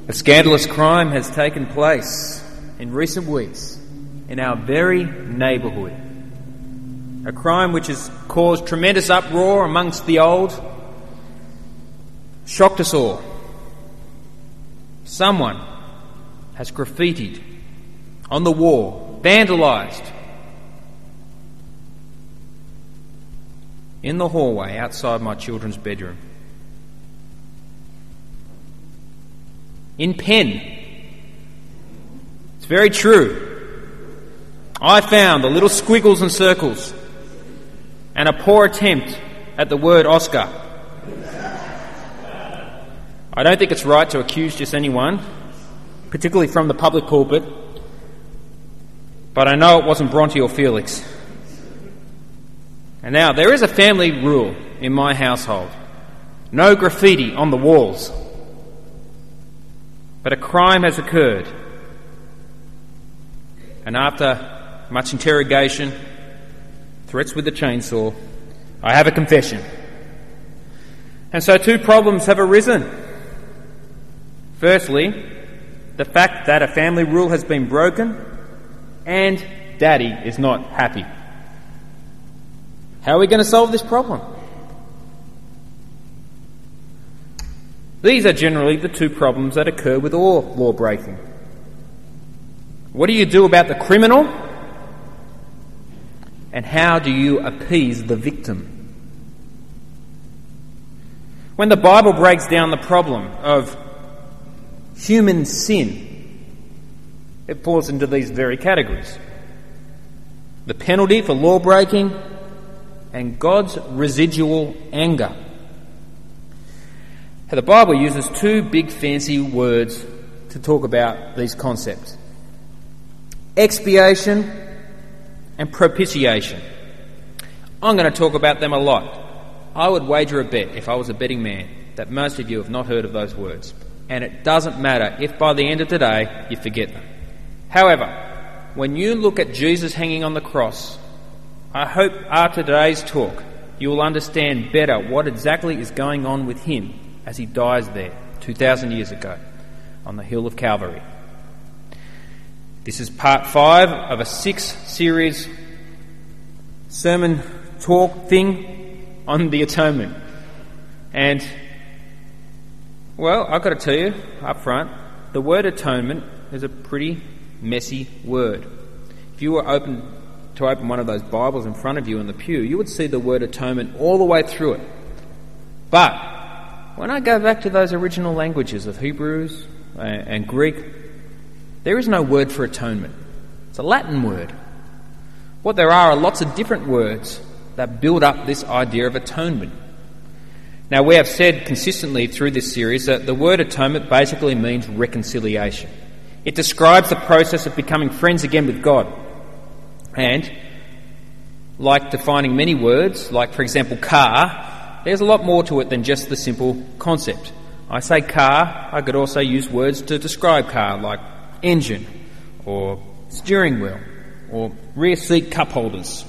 A scandalous crime has taken place in recent weeks in our very neighbourhood. A crime which has caused tremendous uproar amongst the old, shocked us all. Someone has graffitied on the wall, vandalised in the hallway outside my children's bedroom. In pen. It's very true. I found the little squiggles and circles and a poor attempt at the word Oscar. I don't think it's right to accuse just anyone, particularly from the public pulpit, but I know it wasn't Bronte or Felix. And now, there is a family rule in my household. No graffiti on the walls. But a crime has occurred. And after much interrogation, threats with the chainsaw, I have a confession. And so two problems have arisen. Firstly, the fact that a family rule has been broken and Daddy is not happy. How are we going to solve this problem? These are generally the two problems that occur with all law breaking. What do you do about the criminal? And how do you appease the victim? When the Bible breaks down the problem of human sin, it falls into these very categories. The penalty for law breaking and God's residual anger. The Bible uses two big fancy words to talk about these concepts. Expiation and propitiation. I'm going to talk about them a lot. I would wager a bet, if I was a betting man, that most of you have not heard of those words. And it doesn't matter if by the end of today you forget them. However, when you look at Jesus hanging on the cross, I hope after today's talk you will understand better what exactly is going on with him as he dies there 2,000 years ago on the hill of Calvary. This is part 5 of a 6-series sermon talk thing on the atonement. And, well, I've got to tell you up front, the word atonement is a pretty messy word. If you were to open one of those Bibles in front of you in the pew, you would see the word atonement all the way through it. But when I go back to those original languages of Hebrews and Greek, there is no word for atonement. It's a Latin word. What there are lots of different words that build up this idea of atonement. Now, we have said consistently through this series that the word atonement basically means reconciliation. It describes the process of becoming friends again with God. And, like defining many words, like for example car, there's a lot more to it than just the simple concept. I say car, I could also use words to describe car, like engine, or steering wheel, or rear seat cup holders.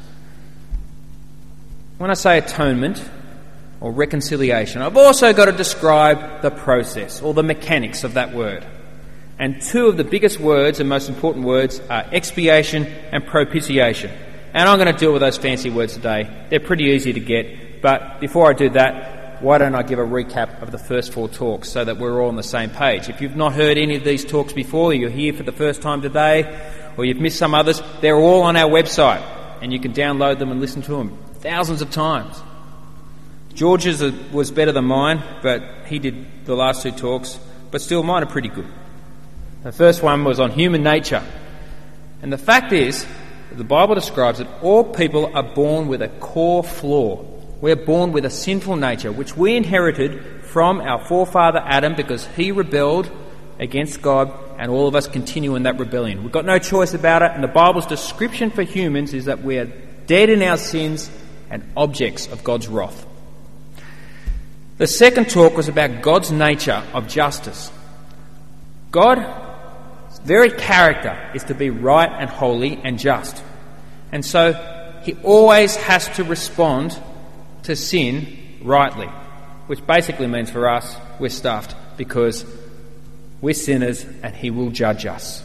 When I say atonement, or reconciliation, I've also got to describe the process, or the mechanics of that word. And two of the biggest words and most important words are expiation and propitiation. And I'm going to deal with those fancy words today. They're pretty easy to get. But before I do that, why don't I give a recap of the first 4 talks so that we're all on the same page. If you've not heard any of these talks before, you're here for the first time today, or you've missed some others, they're all on our website. And you can download them and listen to them thousands of times. George's was better than mine, but he did the last 2 talks. But still, mine are pretty good. The first one was on human nature. And the fact is, the Bible describes that all people are born with a core flaw. We're born with a sinful nature, which we inherited from our forefather Adam because he rebelled against God, and all of us continue in that rebellion. We've got no choice about it, and the Bible's description for humans is that we are dead in our sins and objects of God's wrath. The second talk was about God's nature of justice. God's very character is to be right and holy and just. And so he always has to respond to sin rightly, which basically means for us we're stuffed because We're sinners and he will judge us.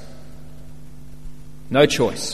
No choice.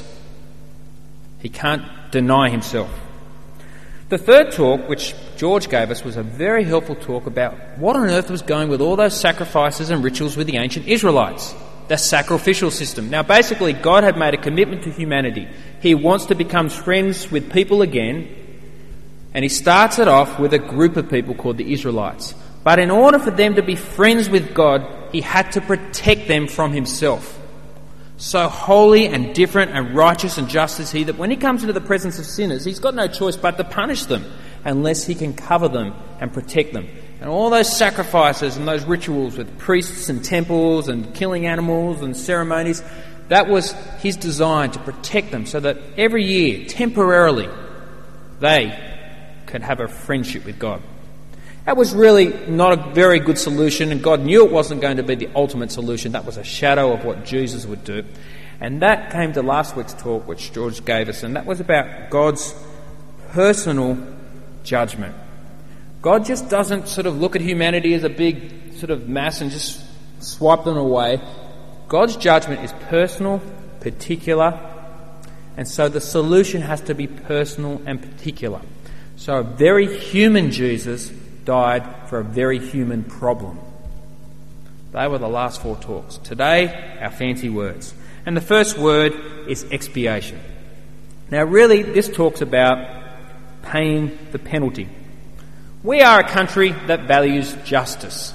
He can't deny himself. The third talk, which George gave us, was a very helpful talk about what on earth was going with all those sacrifices and rituals with the ancient Israelites. The sacrificial system. Now, basically, God had made a commitment to humanity. He wants to become friends with people again, and he starts it off with a group of people called the Israelites. But in order for them to be friends with God, he had to protect them from himself. So holy and different and righteous and just is he that when he comes into the presence of sinners, he's got no choice but to punish them unless he can cover them and protect them. And all those sacrifices and those rituals with priests and temples and killing animals and ceremonies, that was his design to protect them so that every year, temporarily, they could have a friendship with God. That was really not a very good solution, and God knew it wasn't going to be the ultimate solution. That was a shadow of what Jesus would do. And that came to last week's talk, which George gave us, and that was about God's personal judgment. God just doesn't sort of look at humanity as a big sort of mass and just swipe them away. God's judgment is personal, particular, and so the solution has to be personal and particular. So a very human Jesus died for a very human problem. They were the last four talks. Today, our fancy words. And the first word is expiation. Now really, this talks about paying the penalty. We are a country that values justice.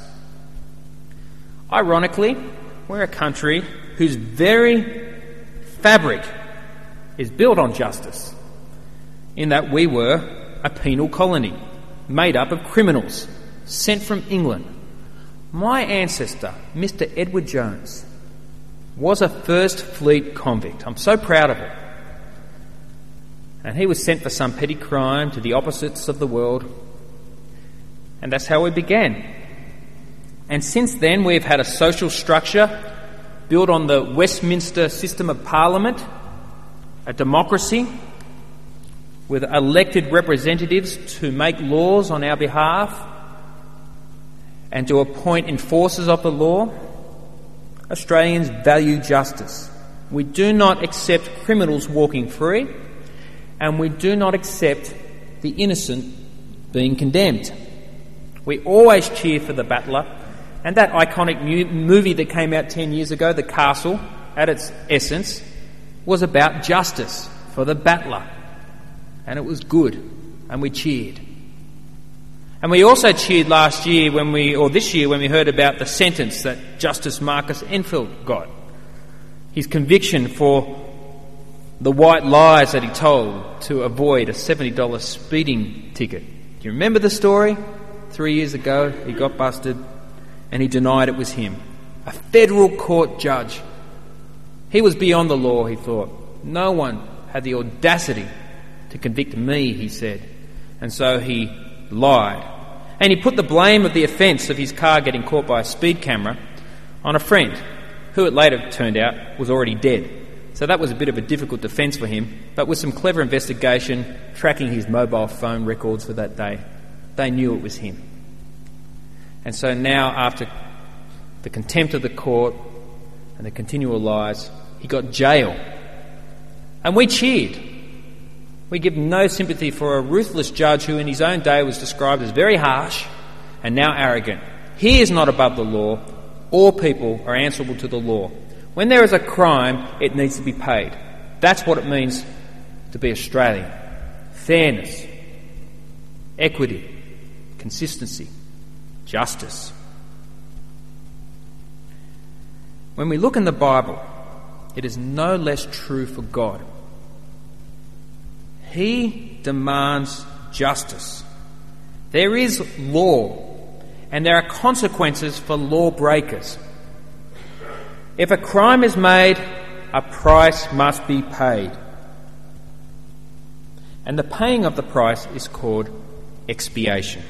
Ironically, we're a country whose very fabric is built on justice, in that we were a penal colony made up of criminals sent from England. My ancestor, Mr. Edward Jones, was a First Fleet convict. I'm so proud of it. And he was sent for some petty crime to the opposites of the world. And that's how we began. And since then, we've had a social structure built on the Westminster system of Parliament, a democracy with elected representatives to make laws on our behalf and to appoint enforcers of the law. Australians value justice. We do not accept criminals walking free, and we do not accept the innocent being condemned. We always cheer for the battler, and that iconic movie that came out 10 years ago, The Castle, at its essence, was about justice for the battler. And it was good, and we cheered. And we also cheered this year when we heard about the sentence that Justice Marcus Enfield got. His conviction for the white lies that he told to avoid a $70 speeding ticket. Do you remember the story? 3 years ago, he got busted and he denied it was him. A federal court judge. He was beyond the law, he thought. No one had the audacity to convict me, he said. And so he lied. And he put the blame of the offence of his car getting caught by a speed camera on a friend, who it later turned out was already dead. So that was a bit of a difficult defence for him, but with some clever investigation, tracking his mobile phone records for that day, they knew it was him. And so now, after the contempt of the court and the continual lies, he got jail. And we cheered. We give no sympathy for a ruthless judge who in his own day was described as very harsh and now arrogant. He is not above the law. All people are answerable to the law. When there is a crime, it needs to be paid. That's what it means to be Australian. Fairness, equity, consistency, justice. When we look in the Bible, it is no less true for God. He demands justice. There is law, and there are consequences for lawbreakers. If a crime is made, a price must be paid. And the paying of the price is called expiation.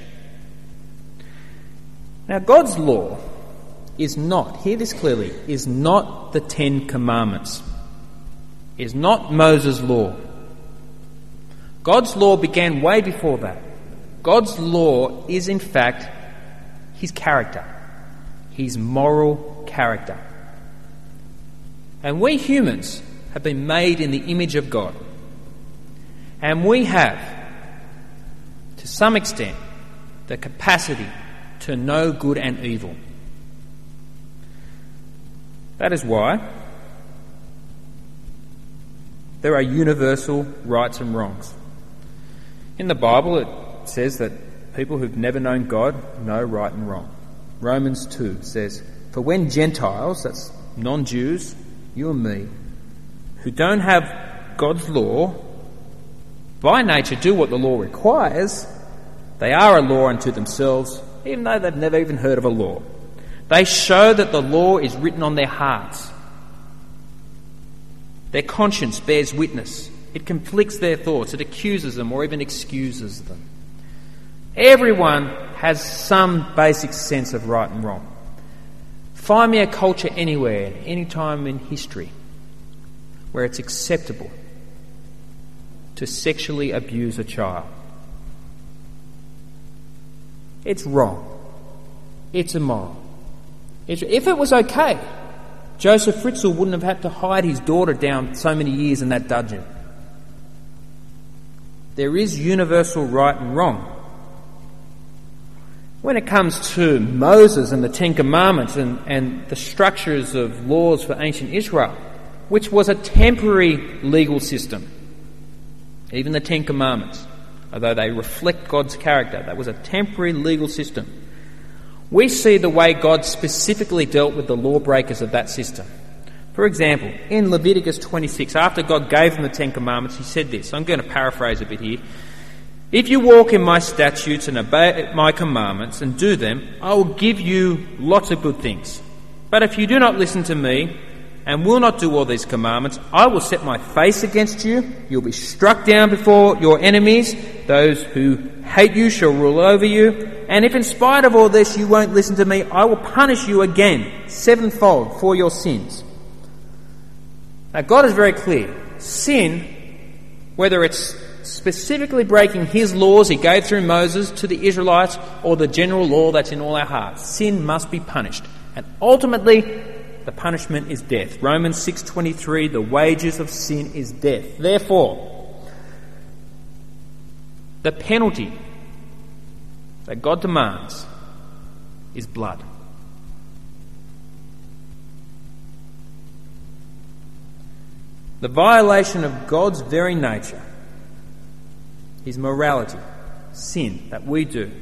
Now, God's law is not, hear this clearly, is not the Ten Commandments. Is not Moses' law. God's law began way before that. God's law is, in fact, his character, his moral character. character. And we humans have been made in the image of God. And we have, to some extent, the capacity to know good and evil. That is why there are universal rights and wrongs. In the Bible it says that people who've never known God know right and wrong. Romans 2 says, "For when Gentiles," that's non-Jews, you and me, who don't have God's law, by nature do what the law requires, they are a law unto themselves, even though they've never even heard of a law. They show that the law is written on their hearts. Their conscience bears witness. It conflicts their thoughts. It accuses them or even excuses them. Everyone has some basic sense of right and wrong. Find me a culture anywhere, at any time in history, where it's acceptable to sexually abuse a child. It's wrong. It's immoral. If it was okay, Joseph Fritzl wouldn't have had to hide his daughter down so many years in that dungeon. There is universal right and wrong. When it comes to Moses and the Ten Commandments and the structures of laws for ancient Israel, which was a temporary legal system, even the Ten Commandments, although they reflect God's character, that was a temporary legal system. We see the way God specifically dealt with the lawbreakers of that system. For example, in Leviticus 26, after God gave them the Ten Commandments, he said this. I'm going to paraphrase a bit here. "If you walk in my statutes and obey my commandments and do them, I will give you lots of good things. But if you do not listen to me and will not do all these commandments, I will set my face against you. You'll be struck down before your enemies. Those who hate you shall rule over you. And if in spite of all this you won't listen to me, I will punish you again, sevenfold, for your sins." Now God is very clear. Sin, whether it's specifically breaking his laws he gave through Moses to the Israelites or the general law that's in all our hearts, sin must be punished. And ultimately, the punishment is death. Romans 6:23, the wages of sin is death. Therefore, the penalty that God demands is blood. The violation of God's very nature, his morality, sin that we do.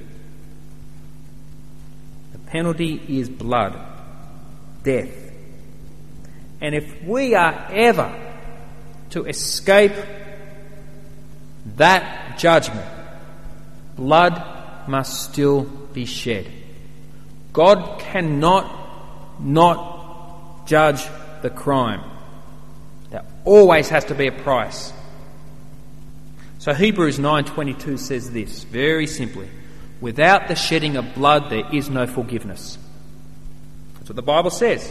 The penalty is blood, death. And if we are ever to escape that judgment, blood must still be shed. God cannot not judge the crime. There always has to be a price. So Hebrews 9:22 says this, very simply, "Without the shedding of blood there is no forgiveness." That's what the Bible says.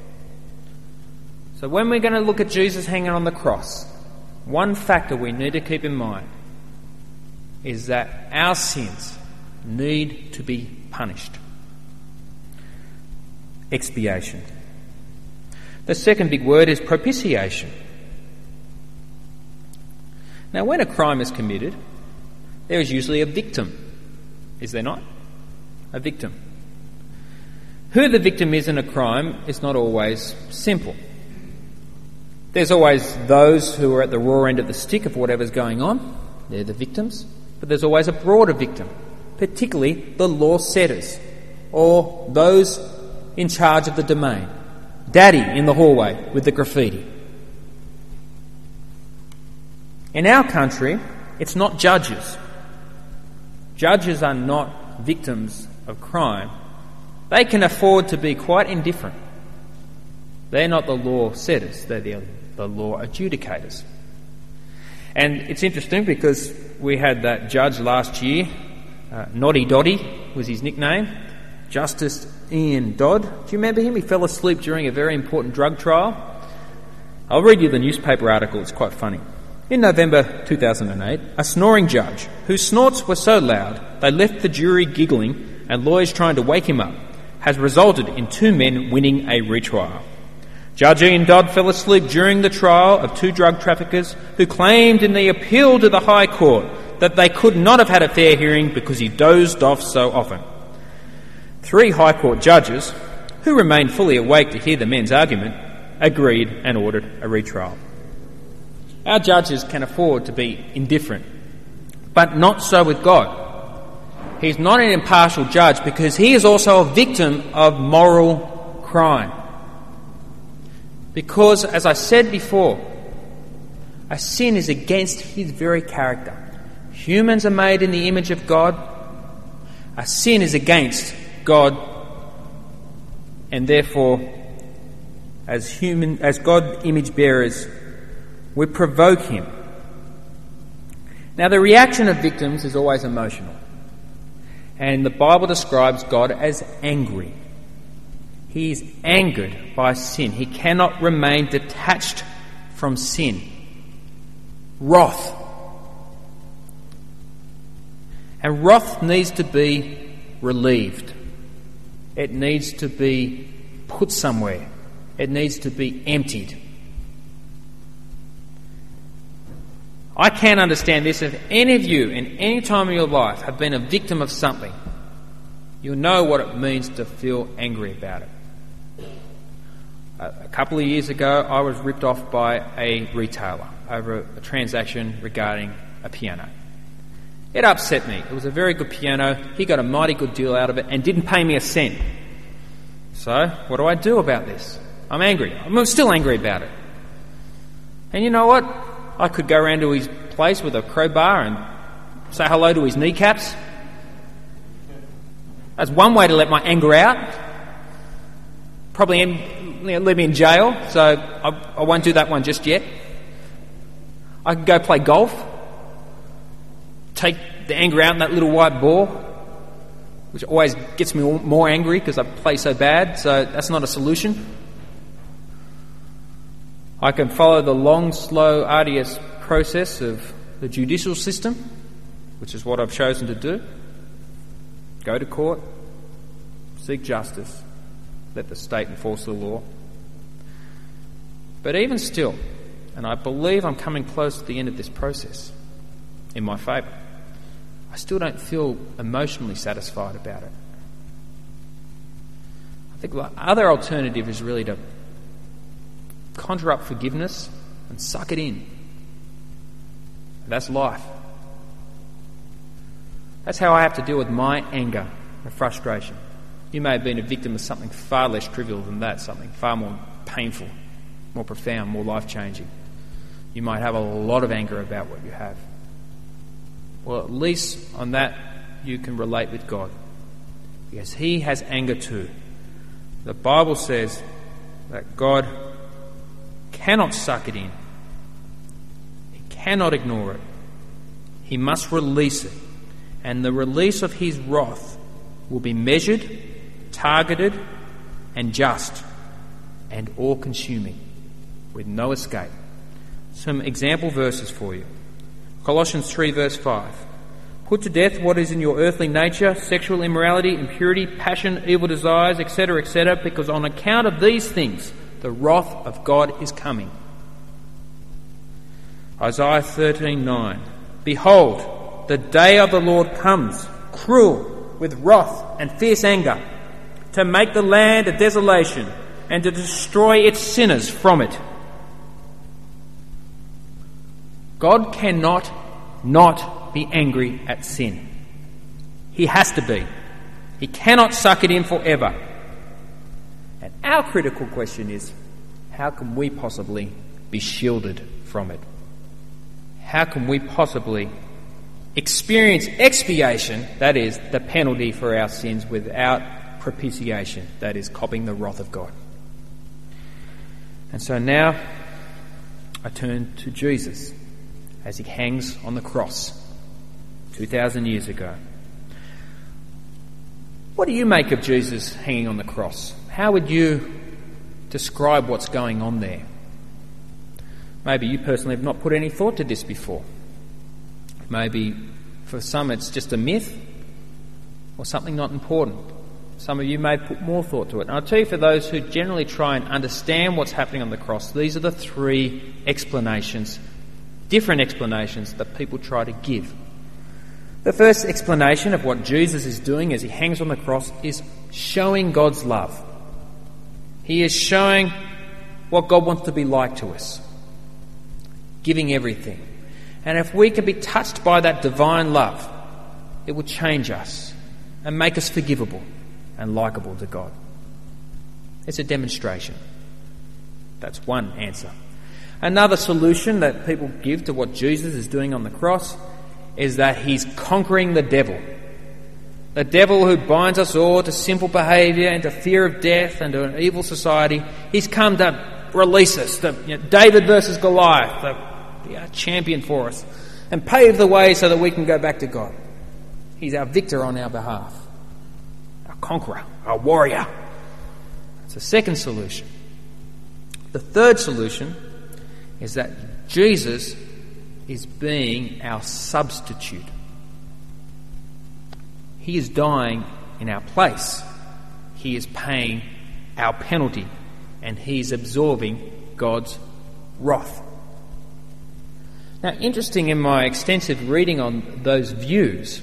So when we're going to look at Jesus hanging on the cross, one factor we need to keep in mind is that our sins need to be punished. Expiation. The second big word is propitiation. Now, when a crime is committed, there is usually a victim, is there not? A victim. Who the victim is in a crime is not always simple. There's always those who are at the raw end of the stick of whatever's going on. They're the victims. But there's always a broader victim, particularly the law setters or those in charge of the domain. Daddy in the hallway with the graffiti. In our country, it's not judges. Judges are not victims of crime. They can afford to be quite indifferent. They're not the law setters, they're the law adjudicators. And it's interesting because we had that judge last year, Noddy Doddy was his nickname, Justice Ian Dodd. Do you remember him? He fell asleep during a very important drug trial. I'll read you the newspaper article, it's quite funny. In November 2008, a snoring judge, whose snorts were so loud they left the jury giggling and lawyers trying to wake him up, has resulted in two men winning a retrial. Judge Ian Dodd fell asleep during the trial of two drug traffickers who claimed in the appeal to the High Court that they could not have had a fair hearing because he dozed off so often. 3 High Court judges, who remained fully awake to hear the men's argument, agreed and ordered a retrial. Our judges can afford to be indifferent, but not so with God. He's not an impartial judge because he is also a victim of moral crime. Because, as I said before, a sin is against his very character. Humans are made in the image of God. A sin is against God, and therefore, as God image bearers, we provoke him. Now, the reaction of victims is always emotional, and the Bible describes God as angry. He is angered by sin. He cannot remain detached from sin. Wrath. And wrath needs to be relieved. It needs to be put somewhere. It needs to be emptied. I can understand this. If any of you in any time of your life have been a victim of something, you'll know what it means to feel angry about it. A couple of years ago, I was ripped off by a retailer over a transaction regarding a piano. It upset me. It was a very good piano. He got a mighty good deal out of it and didn't pay me a cent. So, what do I do about this? I'm angry. I'm still angry about it. And you know what? I could go around to his place with a crowbar and say hello to his kneecaps. That's one way to let my anger out. Probably leave me in jail, so I won't do that one just yet. I could go play golf, take the anger out in that little white ball, which always gets me more angry because I play so bad, so that's not a solution. I can follow the long, slow, arduous process of the judicial system, which is what I've chosen to do. Go to court, seek justice, let the state enforce the law. But even still, and I believe I'm coming close to the end of this process in my favour, I still don't feel emotionally satisfied about it. I think the other alternative is really to conjure up forgiveness and suck it in. That's life. That's how I have to deal with my anger and frustration. You may have been a victim of something far less trivial than that, something far more painful, more profound, more life-changing. You might have a lot of anger about what you have. Well, at least on that you can relate with God, because he has anger too. The Bible says that God cannot suck it in. He cannot ignore it. He must release it. And the release of his wrath will be measured, targeted, and just, and all-consuming, with no escape. Some example verses for you. Colossians 3 verse 5. Put to death what is in your earthly nature, sexual immorality, impurity, passion, evil desires, etc., because on account of these things the wrath of God is coming. Isaiah 13:9. Behold, the day of the Lord comes, cruel, with wrath and fierce anger, to make the land a desolation and to destroy its sinners from it. God cannot not be angry at sin. He has to be. He cannot suck it in forever. And our critical question is, how can we possibly be shielded from it? How can we possibly experience expiation, that is, the penalty for our sins, without propitiation, that is, copying the wrath of God? And so now I turn to Jesus as he hangs on the cross 2,000 years ago. What do you make of Jesus hanging on the cross? How would you describe what's going on there? Maybe you personally have not put any thought to this before. Maybe for some it's just a myth or something not important. Some of you may put more thought to it. And I'll tell you, for those who generally try and understand what's happening on the cross, these are the three explanations, different explanations that people try to give. The first explanation of what Jesus is doing as he hangs on the cross is showing God's love. He is showing what God wants to be like to us, giving everything. And if we can be touched by that divine love, it will change us and make us forgivable and likeable to God. It's a demonstration. That's one answer. Another solution that people give to what Jesus is doing on the cross is that he's conquering the devil. The devil who binds us all to simple behaviour and to fear of death and to an evil society. He's come to release us. David versus Goliath, to be our champion for us and pave the way so that we can go back to God. He's our victor on our behalf, our conqueror, our warrior. That's the second solution. The third solution is that Jesus is being our substitute. He is dying in our place. He is paying our penalty, and he is absorbing God's wrath. Now, interesting, in my extensive reading on those views,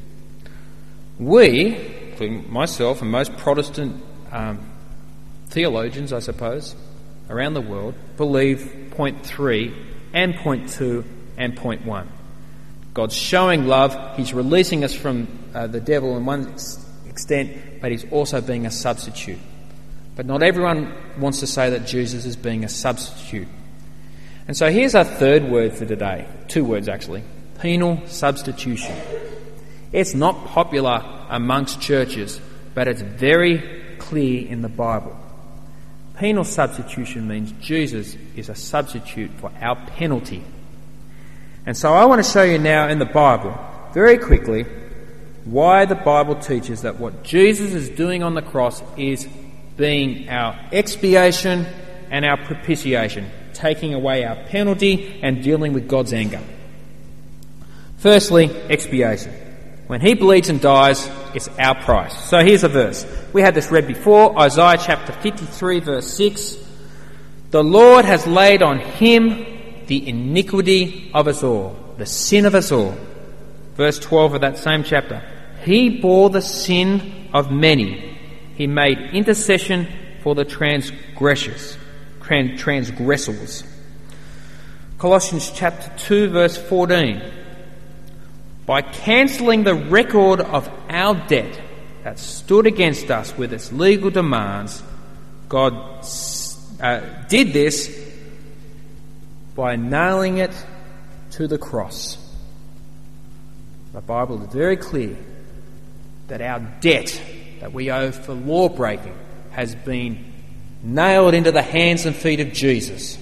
we, including myself and most Protestant theologians, I suppose, around the world, believe point 3 and point 2 and point 1. God's showing love. He's releasing us from the devil in one extent, but he's also being a substitute. But not everyone wants to say that Jesus is being a substitute. And so here's our third word for today. Two words, actually. Penal substitution. It's not popular amongst churches, but it's very clear in the Bible. Penal substitution means Jesus is a substitute for our penalty. And so I want to show you now in the Bible, very quickly, why the Bible teaches that what Jesus is doing on the cross is being our expiation and our propitiation, taking away our penalty and dealing with God's anger. Firstly, expiation. When he bleeds and dies, it's our price. So here's a verse. We had this read before, Isaiah chapter 53, verse 6. The Lord has laid on him the iniquity of us all, the sin of us all. Verse 12 of that same chapter. He bore the sin of many. He made intercession for the transgressors. Colossians chapter 2, verse 14. By cancelling the record of our debt that stood against us with its legal demands, God did this by nailing it to the cross. The Bible is very clear that our debt that we owe for law breaking has been nailed into the hands and feet of Jesus.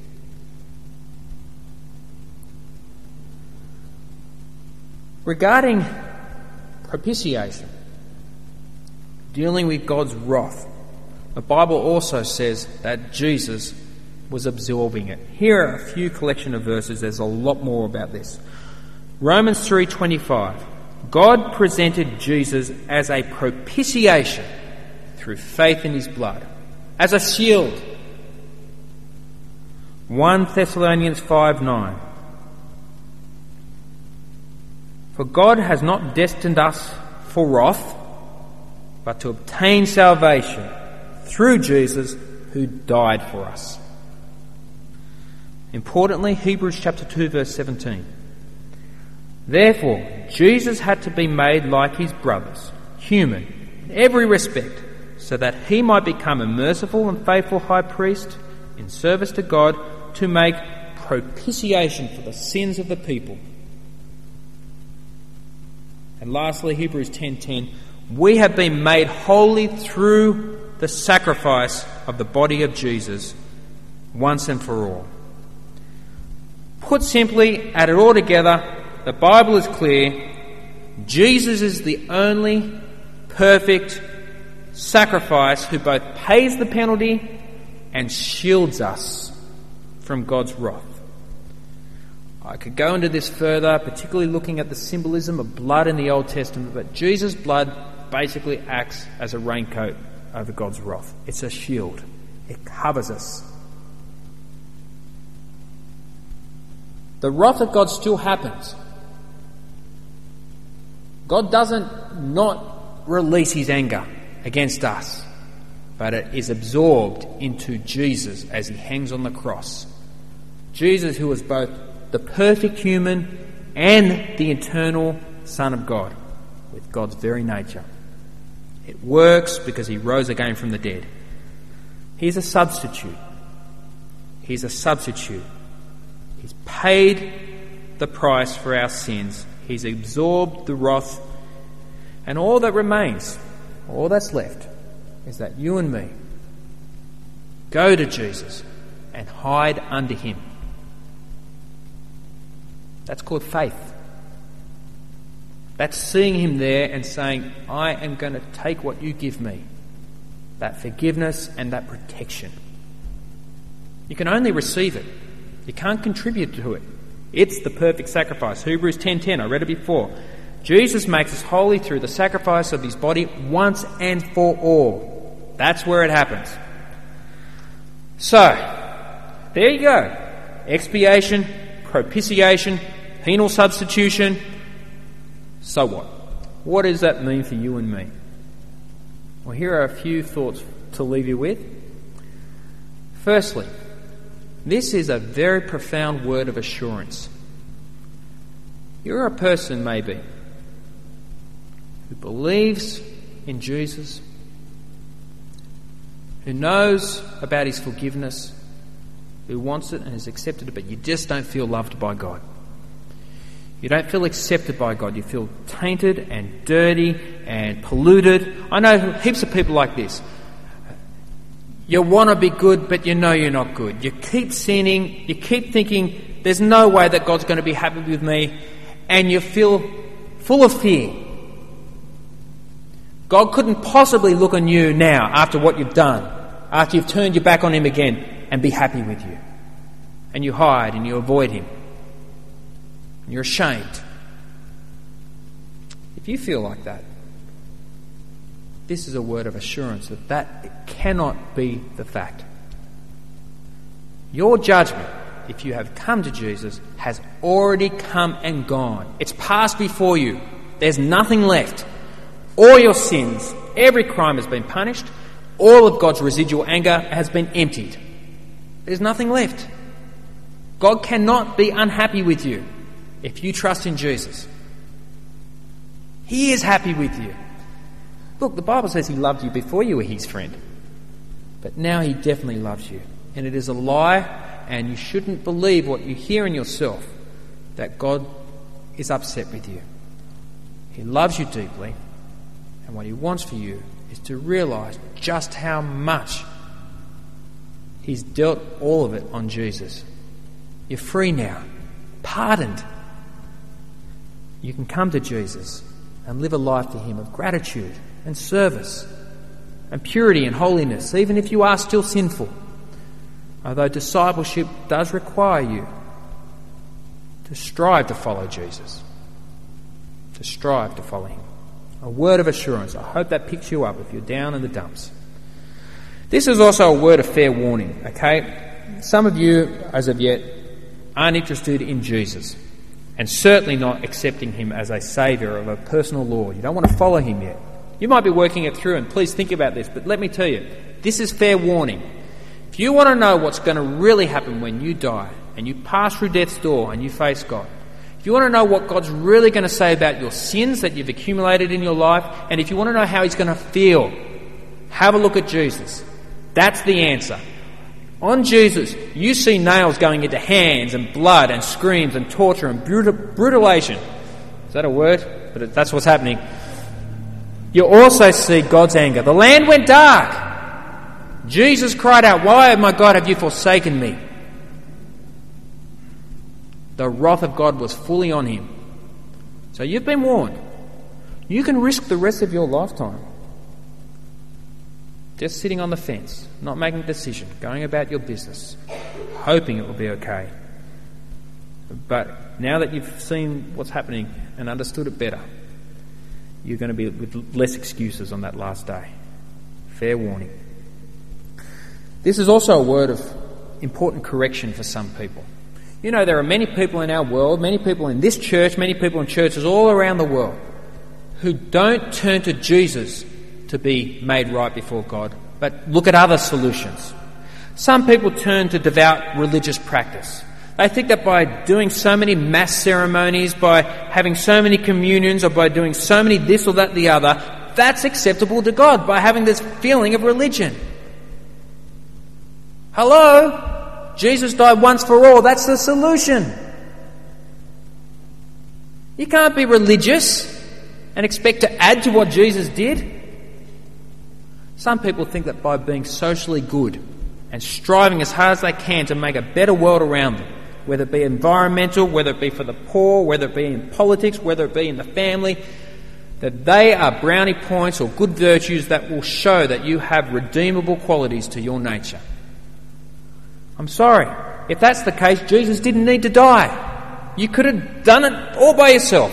Regarding propitiation, dealing with God's wrath, the Bible also says that Jesus was absorbing it. Here are a few collection of verses. There's a lot more about this. Romans 3:25. God presented Jesus as a propitiation through faith in his blood, as a shield. 1 Thessalonians 5:9. For God has not destined us for wrath, but to obtain salvation through Jesus who died for us. Importantly, Hebrews chapter 2 verse 17. Therefore, Jesus had to be made like his brothers, human in every respect, so that he might become a merciful and faithful high priest in service to God to make propitiation for the sins of the people. And lastly, Hebrews 10:10, we have been made holy through the sacrifice of the body of Jesus once and for all. Put simply, add it all together, the Bible is clear. Jesus is the only perfect sacrifice who both pays the penalty and shields us from God's wrath. I could go into this further, particularly looking at the symbolism of blood in the Old Testament, but Jesus' blood basically acts as a raincoat over God's wrath. It's a shield. It covers us. The wrath of God still happens. God doesn't not release his anger against us, but it is absorbed into Jesus as he hangs on the cross. Jesus, who was both the perfect human and the eternal Son of God, with God's very nature. It works because he rose again from the dead. He's a substitute. He's a substitute. He's paid the price for our sins. He's absorbed the wrath. And all that remains, all that's left, is that you and me go to Jesus and hide under him. That's called faith. That's seeing him there and saying, I am going to take what you give me, that forgiveness and that protection. You can only receive it. You can't contribute to it. It's the perfect sacrifice. Hebrews 10:10, I read it before. Jesus makes us holy through the sacrifice of his body once and for all. That's where it happens. So, there you go. Expiation, propitiation, penal substitution. So what? What does that mean for you and me? Well, here are a few thoughts to leave you with. Firstly, this is a very profound word of assurance. You're a person, maybe, who believes in Jesus, who knows about his forgiveness, who wants it and has accepted it, but you just don't feel loved by God. You don't feel accepted by God. You feel tainted and dirty and polluted. I know heaps of people like this. You want to be good, but you know you're not good. You keep sinning. You keep thinking, there's no way that God's going to be happy with me. And you feel full of fear. God couldn't possibly look on you now after what you've done, after you've turned your back on him again, and be happy with you. And you hide and you avoid him. And you're ashamed. If you feel like that, this is a word of assurance that cannot be the fact. Your judgment, if you have come to Jesus, has already come and gone. It's passed before you. There's nothing left. All your sins, every crime has been punished. All of God's residual anger has been emptied. There's nothing left. God cannot be unhappy with you if you trust in Jesus. He is happy with you. Look, the Bible says he loved you before you were his friend. But now he definitely loves you. And it is a lie, and you shouldn't believe what you hear in yourself, that God is upset with you. He loves you deeply, and what he wants for you is to realise just how much he's dealt all of it on Jesus. You're free now, pardoned. You can come to Jesus and live a life to him of gratitude and service and purity and holiness, even if you are still sinful. Although discipleship does require you to strive to follow Jesus, to strive to follow him. A word of assurance. I hope that picks you up if you're down in the dumps. This is also a word of fair warning, okay? Some of you, as of yet, aren't interested in Jesus, and certainly not accepting him as a saviour of a personal Lord. You don't want to follow him yet. You might be working it through, and please think about this, but let me tell you, this is fair warning. If you want to know what's going to really happen when you die, and you pass through death's door and you face God, if you want to know what God's really going to say about your sins that you've accumulated in your life, and if you want to know how he's going to feel, have a look at Jesus. That's the answer. On Jesus, you see nails going into hands and blood and screams and torture and brutalation. Is that a word? But that's what's happening. You also see God's anger. The land went dark. Jesus cried out, "Why, my God, have you forsaken me?" The wrath of God was fully on him. So you've been warned. You can risk the rest of your lifetime just sitting on the fence, not making a decision, going about your business, hoping it will be okay. But now that you've seen what's happening and understood it better, you're going to be with less excuses on that last day. Fair warning. This is also a word of important correction for some people. You know, there are many people in our world, many people in this church, many people in churches all around the world who don't turn to Jesus to be made right before God, but look at other solutions. Some people turn to devout religious practice. They think that by doing so many mass ceremonies, by having so many communions, or by doing so many this or that the other, that's acceptable to God, by having this feeling of religion. Hello? Jesus died once for all. That's the solution. You can't be religious and expect to add to what Jesus did. Some people think that by being socially good and striving as hard as they can to make a better world around them, whether it be environmental, whether it be for the poor, whether it be in politics, whether it be in the family, that they are brownie points or good virtues that will show that you have redeemable qualities to your nature. I'm sorry. If that's the case, Jesus didn't need to die. You could have done it all by yourself.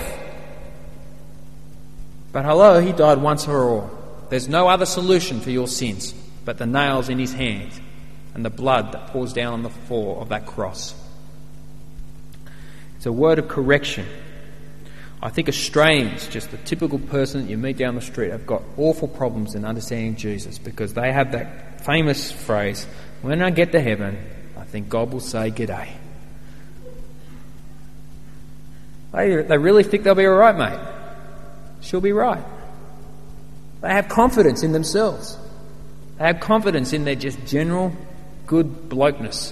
But hello, he died once for all. There's no other solution for your sins but the nails in his hands and the blood that pours down on the floor of that cross. It's a word of correction. I think Australians, just the typical person that you meet down the street, have got awful problems in understanding Jesus because they have that famous phrase, when I get to heaven, I think God will say g'day. They really think they'll be all right, mate. She'll be right. They have confidence in themselves. They have confidence in their just general good blokeness.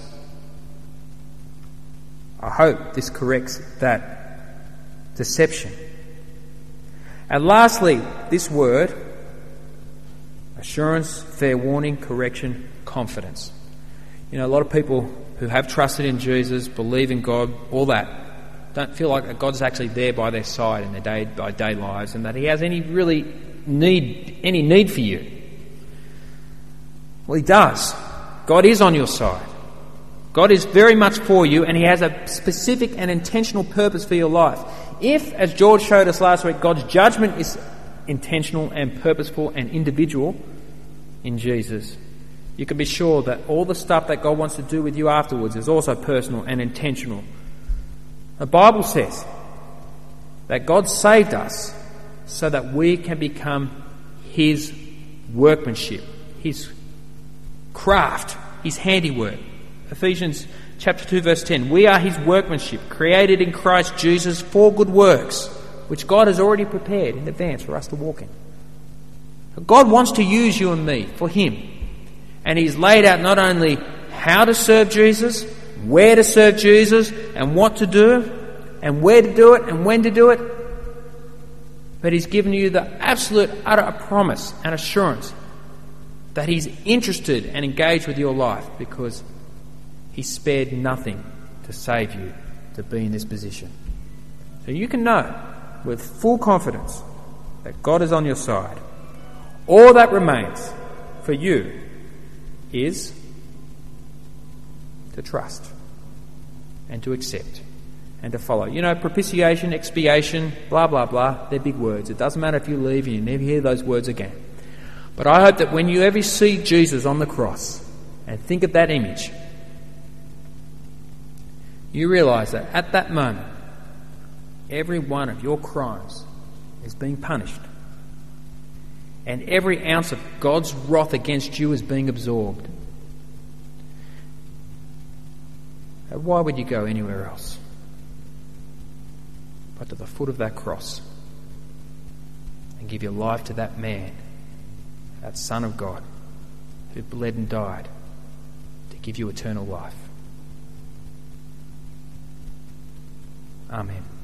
I hope this corrects that deception. And lastly, this word, assurance, fair warning, correction, confidence. You know, a lot of people who have trusted in Jesus, believe in God, all that, don't feel like God's actually there by their side in their day-by-day lives and that he has any need for you. Well, he does. God is on your side. God is very much for you and he has a specific and intentional purpose for your life. If, as George showed us last week, God's judgment is intentional and purposeful and individual in Jesus, you can be sure that all the stuff that God wants to do with you afterwards is also personal and intentional. The Bible says that God saved us so that we can become his workmanship, his craft, his handiwork. Ephesians chapter 2 verse 10. We are his workmanship, created in Christ Jesus for good works, which God has already prepared in advance for us to walk in. God wants to use you and me for him. And he's laid out not only how to serve Jesus, where to serve Jesus, and what to do, and where to do it, and when to do it, but he's given you the absolute utter promise and assurance that he's interested and engaged with your life because he spared nothing to save you to be in this position. So you can know with full confidence that God is on your side. All that remains for you is to trust and to accept and to follow. You know, propitiation, expiation, blah, blah, blah, they're big words. It doesn't matter if you leave and you never hear those words again. But I hope that when you ever see Jesus on the cross and think of that image, you realise that at that moment, every one of your crimes is being punished. And every ounce of God's wrath against you is being absorbed. And why would you go anywhere else but to the foot of that cross and give your life to that man, that Son of God, who bled and died to give you eternal life? Amen.